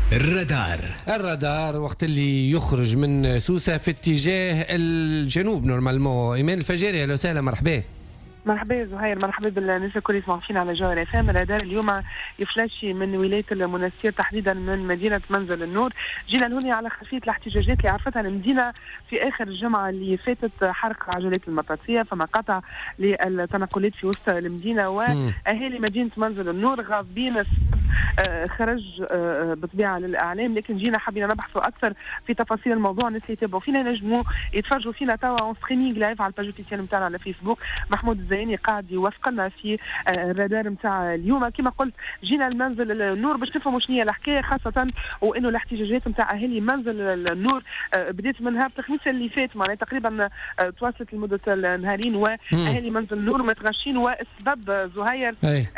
الرادار وقت اللي يخرج من سوسة في اتجاه الجنوب نورمالمون. إيمان الفجاري، أهلا وسهلا، مرحبا. مرحبا زهير، مرحبا بالناس الكل يسمعوا فينا على جوهر FM. الرادار اليوم يفلاشي من ولاية المنستير، تحديدا من مدينة منزل النور. جينا لهنا على خلفية الاحتجاجات اللي عرفتها المدينة في آخر الجمعة اللي فاتت، حرق عجلات المطاطية، فما قطع للتنقلات في وسط المدينة، وأهالي مدينة منزل النور غاضبين. خرج بطبيعة للإعلام، لكن جينا حبينا نبحثوا أكثر في تفاصيل الموضوع. الناس اللي يتابعوا فينا نجموا يتفرجوا فينا توا اون ستريمينغ لايف على الباج اوفيسيال نتاعنا على فيسبوك. محمود الزياني قاعد يوثق لنا في الرادار نتاع اليوم. كما قلت جينا المنزل النور باش نفهموا شنو هي الحكايه، خاصه وانه الاحتجاجات نتاع اهالي منزل النور بدات من نهار الخميس اللي فات، معناها تقريبا تواصلت لمده النهارين، واهالي منزل النور متغشين. والسبب زهير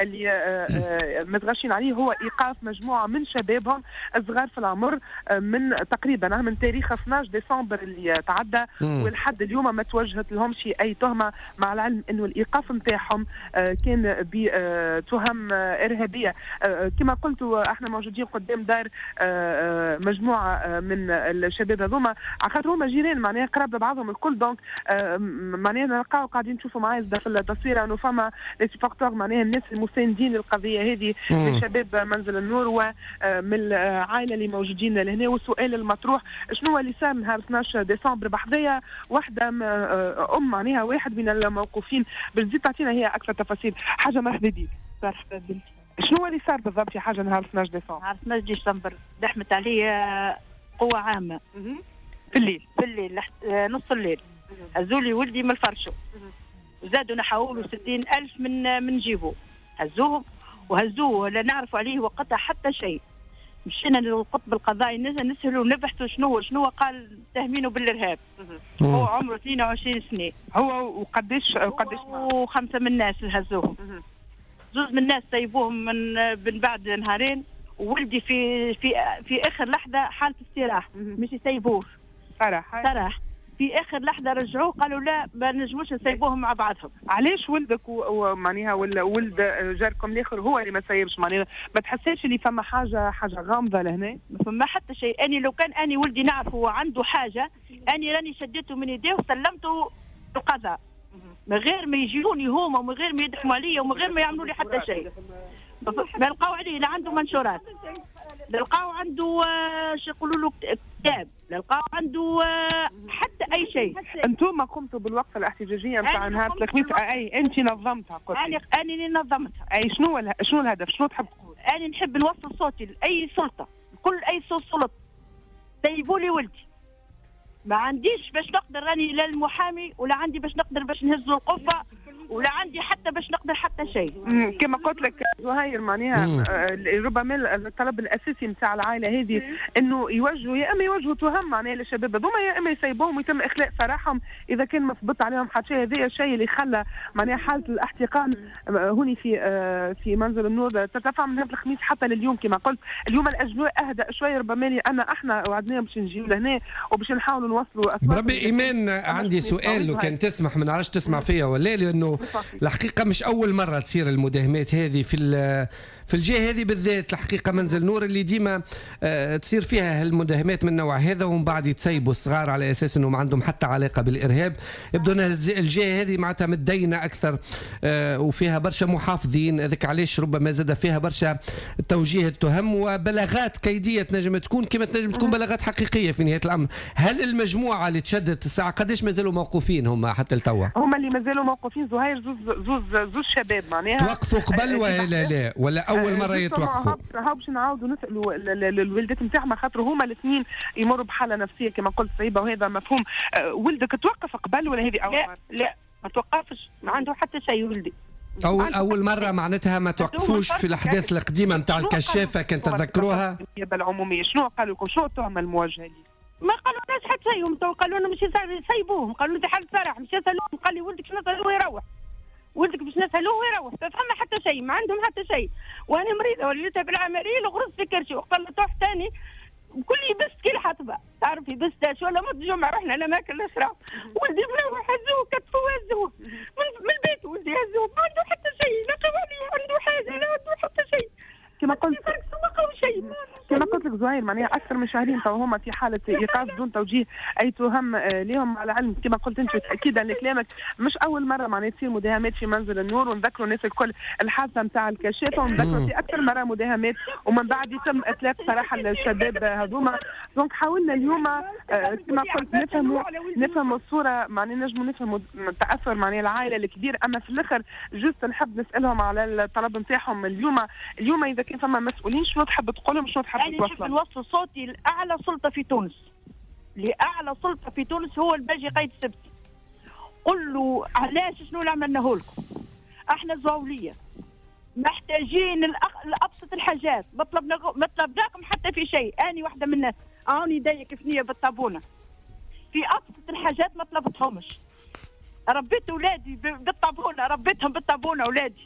اللي متغشين عليه هو ايقاف مجموعه من شبابهم الصغار في العمر من تقريبا من تاريخ 12 ديسمبر اللي تعدى ولحد اليوم ما توجهت لهمش اي تهمه، مع العلم انه الايقاف نتاعهم كان بتهم ارهابيه. كما قلت احنا موجودين قدام دار مجموعه من الشباب هذوما، على خاطر هما جيران معناها قراب لبعضهم الكل، دونك معناها نلقاو قاعدين نشوفوا معايا في التصويره انه فما لي سيبورتور معناها الناس المساندين للقضيه هذه من شباب منزل النور ومن العائله اللي موجودين لهنا. والسؤال المطروح شنو اللي صار نهار 12 ديسمبر بحذايا وحده معناها واحد من الموقوفين. بتزيد تعطينا هي اكثر تفاصيل. حاجه مرحبا بك. مرحبا بك. شنو اللي صار بالضبط في حاجه نهار 12 ديسمبر؟ نهار 12 ديسمبر دحمت عليه قوه عامه في الليل نص الليل. هزولي ولدي من الفرشو، زادوا نحاولوا 60,000 من جيبه، هزوهم وهزوه لا نعرفوا عليه وقتها حتى شيء. مشينا للقطب القضائي نسهلوا ونبحثوا شنو قال تهمينه بالارهاب. هو عمره 22 سنه هو. وقديش وخمسه من الناس هزوهم. زوز من الناس سيبوهم من بعد نهارين، وولدي في اخر لحظه حاله استراحه، مش يسيبوه صراحه في اخر لحظه رجعوه قالوا لا ما نجموش نسيبوهم مع بعضهم. علاش ولدك ومعناها ولد جاركم الاخر هو اللي ما سيبش؟ معناها ما تحسيش اللي فما حاجه غامضه لهنا؟ ما فما حتى شيء. اني لو كان اني ولدي نعرف هو عنده حاجه اني راني شديته من يديه وسلمته القضاء، من غير ما يجيوني هما ومن غير ما يدحموا عليا ومن غير ما يعملوا لي حتى شيء. ما لقاو عليه لا عنده منشورات، لا لقاو عنده شو يقولوا له كتاب، لا لقاو عنده حتى اي شيء. انتم قمتوا بالوقفه الاحتجاجيه نتاع نهار الخميس؟ اي انت نظمتها؟ قلت اني نظمتها. اي شنو الهدف؟ شنو تحب تقول؟ اني نحب نوصل صوتي لاي سلطه، كل اي صوت سلطه سيبوا لي ولدي. ما عنديش باش نقدر راني لا المحامي ولا عندي باش نقدر باش نهزوا القفه ولا عندي حتى باش نقدر حتى شيء. كما قلت لك زهير معناها ربما الطلب الاساسي نتاع العائله هذه انه يوجهوا يا اما يوجهوا تهم معناها للشباب هذوما، يا اما يسيبوهم ويتم اخلاء سراحهم اذا كان مثبت عليهم حتى شيء. هذا الشيء اللي خلى معناها حاله الاحتقان هوني في منزل النور ترتفع من هذا الخميس حتى لليوم. كما قلت اليوم الاجواء اهدأ شويه، ربما لأن احنا وعدناهم باش نجيو لهنا وباش نحاولوا نوصلوا اصوات. بربي ايمان عندي سؤال لو كان تسمح، ما نعرفش تسمع فيا ولا، لانه الحقيقة مش أول مرة تصير المداهمات هذه في الجهة هذه بالذات. الحقيقة منزل نور اللي ديما تصير فيها هالمداهمات من النوع هذا، ومن بعد يتسيبوا الصغار على أساس أنه ما عندهم حتى علاقة بالإرهاب. يبدو أن الجهة هذه معناتها متدينة أكثر وفيها برشا محافظين، ذاك علاش ربما زاد فيها برشا توجيه التهم وبلاغات كيدية تنجم تكون كما تنجم تكون بلاغات حقيقية في نهاية الأمر. هل المجموعة اللي تشدت الساعة قديش مازالوا موقوفين هم حتى التوا؟ هم اللي مازالوا موقوفين زهير زوز شباب معناها. توقفوا قبل ولا أول مرة يتوقفوا؟ هاو باش نعاودوا نسألوا الولدات نتاعهم، خاطر هما الاثنين يمروا بحالة نفسية كما قلت صعيبة، وهذا مفهوم. ولدك توقف قبل ولا هذه أول مرة؟ لا ما توقفش، ما عنده حتى شيء ولدي. أول مرة معناتها ما توقفوش في الأحداث القديمة نتاع الكشافة كانت تتذكروها؟ النيابة العمومية شنو قالوا لكم؟ شنو التهمة الموجهة لي؟ ما قالوا لناش حتى شيء، قالوا لنا مش يسيبوهم، قالوا لنا في حالة فرح مش يسألوهم. قال لي ولدك شنو سألوه يروح، ولدك باش نسألوه ويروح. فما حتى شيء، ما عندهم حتى شيء. وانا مريضه وليتها بالعمليه الغرز في كرشي وقت اللي طاح ثاني كل يبست كي الحطبه، تعرفي بستاش ولا مد جمعه رحنا لاماكن الاشراف. ولدي مروح هزوه كتفوه هزوه من البيت، ولدي هزوه ما عنده حتى شيء، لا قوالي عنده حاجه لا عنده حتى شيء. كما قلت لك زهير معناها اكثر من شهرين تو هما في حاله ايقاف دون توجيه اي تهم لهم، على علم كما قلت انت تاكيدا لكلامك مش اول مره معناها تصير مداهمات في منزل النور، ونذكروا الناس الكل الحادثه نتاع الكشافه، ونذكروا في اكثر مره مداهمات ومن بعد يتم اطلاق صراحه الشباب هذوما. دونك حاولنا اليوم كما قلت نفهموا الصوره، معناها نجموا نفهموا تاثر معناها العائله الكبير، اما في الاخر جست نحب نسالهم على الطلب نتاعهم اليوم اذا كان فما مسؤولين شنو تحب تقول لهم، شنو تحب توصل؟ يعني نوصل صوتي لاعلى سلطه في تونس، لاعلى سلطه في تونس هو الباجي قايد السبتي. قل له علاش شنو اللي عملناه لكم؟ احنا زواوليه محتاجين لابسط الحاجات، ما طلبناكم حتى في شيء. اني واحده من الناس عاوني يدي كيفنيه بالطابونه في ابسط الحاجات ما طلبتهمش. ربيت اولادي بالطابونه، ربيتهم بالطابونه،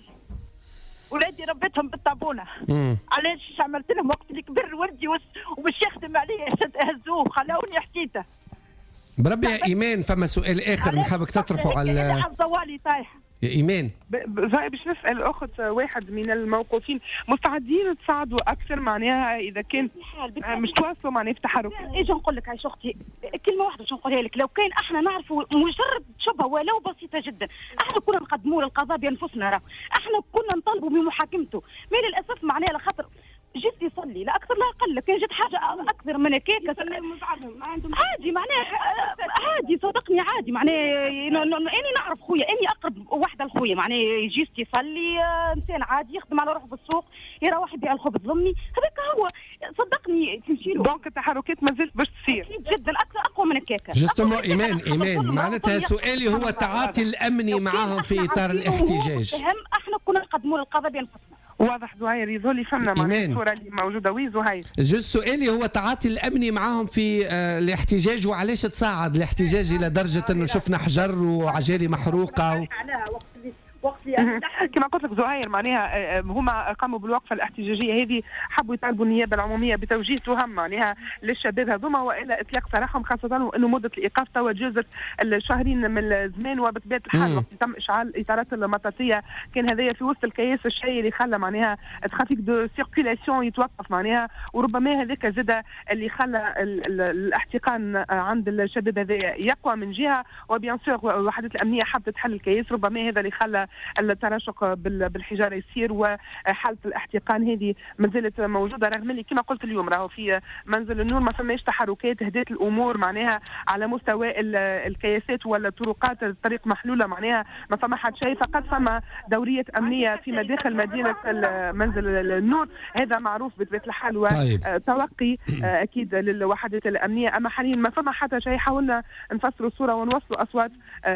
ولادي ربيتهم بالطابونه. علاش عملت لهم وقت اللي كبر ولدي ومش يخدم عليه هزوه خلوني حكيته. بربي يا ايمان فما سؤال اخر نحبك تطرحه على الزوالي طايحه يا ايمان. باش نسال اخت واحد من الموقوفين، مستعدين تساعدوا اكثر معناها اذا كان مش تواصلوا معناها في تحرك؟ اجي نقول لك عايش اختي كلمه واحده شو نقولها لك، لو كان احنا نعرفوا مجرد شبهه ولو بسيطه جدا احنا كنا نقدموا للقضاء بانفسنا، احنا كنا نطالبوا بمحاكمته. ما للاسف معناها لخاطر جيت يصلي لا اكثر لا اقل، كان جت حاجه اكثر من هكاك عادي معناها عادي صدقني عادي معناها اني نعرف خويا، اني اقرب واحده لخويا معناها جيت يصلي انسان عادي يخدم على روحه بالسوق يروح يبيع الخبز ضمني، هذاك هو صدقني تمشي له. دونك التحركات ما زالت باش تصير جدا اكثر اقوى من هكاك. جوستومون ايمان معناتها سؤالي هو التعاطي الامني معاهم في اطار الاحتجاج. احنا كنا نقدموا للقضاء بانفسنا. واضح زهير، يظهر لي فهمنا معناها الصوره اللي موجوده. وي زهير جوست سؤالي هو التعاطي الامني معاهم في الاحتجاج، وعلاش تصاعد الاحتجاج الى درجه انه شفنا حجر وعجالي محروقه كما قلت لك زهير معناها هما قاموا بالوقفه الاحتجاجيه هذه، حبوا يطالبوا النيابه العموميه بتوجيه تهم معناها للشباب هذوما والى اطلاق سراحهم، خاصه وانه مده الايقاف توا جازت الشهرين من الزمان، وبطبيعه الحال وقت تم اشعال الاطارات المطاطيه كان هذايا في وسط الكياس الشيء اللي خلى معناها الترافيك دو سيركيلاسيون يتوقف معناها، وربما هذاك زاد اللي خلى الاحتقان عند الشباب هذايا يقوى من جهه، وبيان سور الوحدات الامنيه حبت تحل الكياس، ربما هذا اللي خلى التراشق بالحجاره يصير، وحاله الاحتقان هذه ما زالت موجوده، رغم اللي كما قلت اليوم راهو في منزل النور ما فماش تحركات هدات الامور معناها على مستوى الكياسات ولا الطرقات، الطريق محلوله معناها ما فما حد شيء، فقط فما دوريه امنيه في مداخل مدينه منزل النور، هذا معروف بطبيعه الحال، وتوقي اكيد للوحدات الامنيه. اما حاليا ما فما حتى شيء، حاولنا نفسروا الصوره ونوصلوا اصوات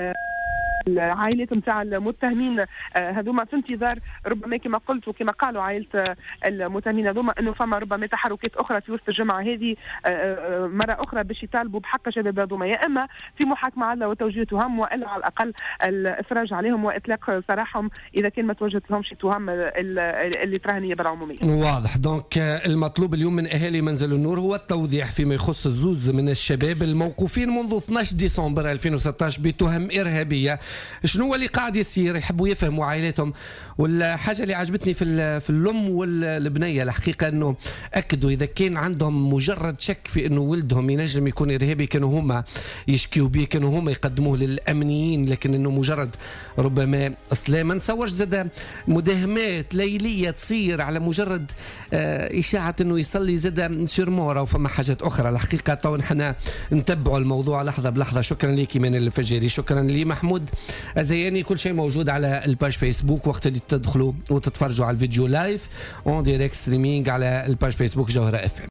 العائلات نتاع المتهمين هذوما في انتظار ربما كما قلت وكما قالوا عائله المتهمين هذوما انه فما ربما تحركات اخرى في وسط الجمعه هذه مره اخرى باش يطالبوا بحق الشباب هذوما، يا اما في محاكمه عادله وتوجيه تهم، والا على الاقل الافراج عليهم واطلاق سراحهم اذا كان ما توجهت لهمش تهم اللي تراها النيابه العموميه. واضح. دونك المطلوب اليوم من اهالي منزل النور هو التوضيح فيما يخص الزوز من الشباب الموقوفين منذ 12 ديسمبر 2016 بتهم ارهابيه. شنو هو اللي قاعد يصير؟ يحبوا يفهموا عائلاتهم. والحاجه اللي عجبتني في الام والبنيه الحقيقه انه اكدوا اذا كان عندهم مجرد شك في انه ولدهم ينجم يكون ارهابي كانوا هما يشكيوا به، كانوا هما يقدموه للامنيين، لكن انه مجرد ربما اصلا ما نصورش زاد مداهمات ليليه تصير على مجرد اشاعه انه يصلي زاد شرموره وفما حاجات اخرى. الحقيقه تو نحن نتبعوا الموضوع لحظه بلحظه. شكرا لك ايمان الفجيري، شكرا لي محمود أزياني. كل شيء موجود على الباج فيسبوك وقت اللي تدخلوا وتتفرجوا على الفيديو لايف اون دايركت ستريمينج على الباج فيسبوك جوهرة FM.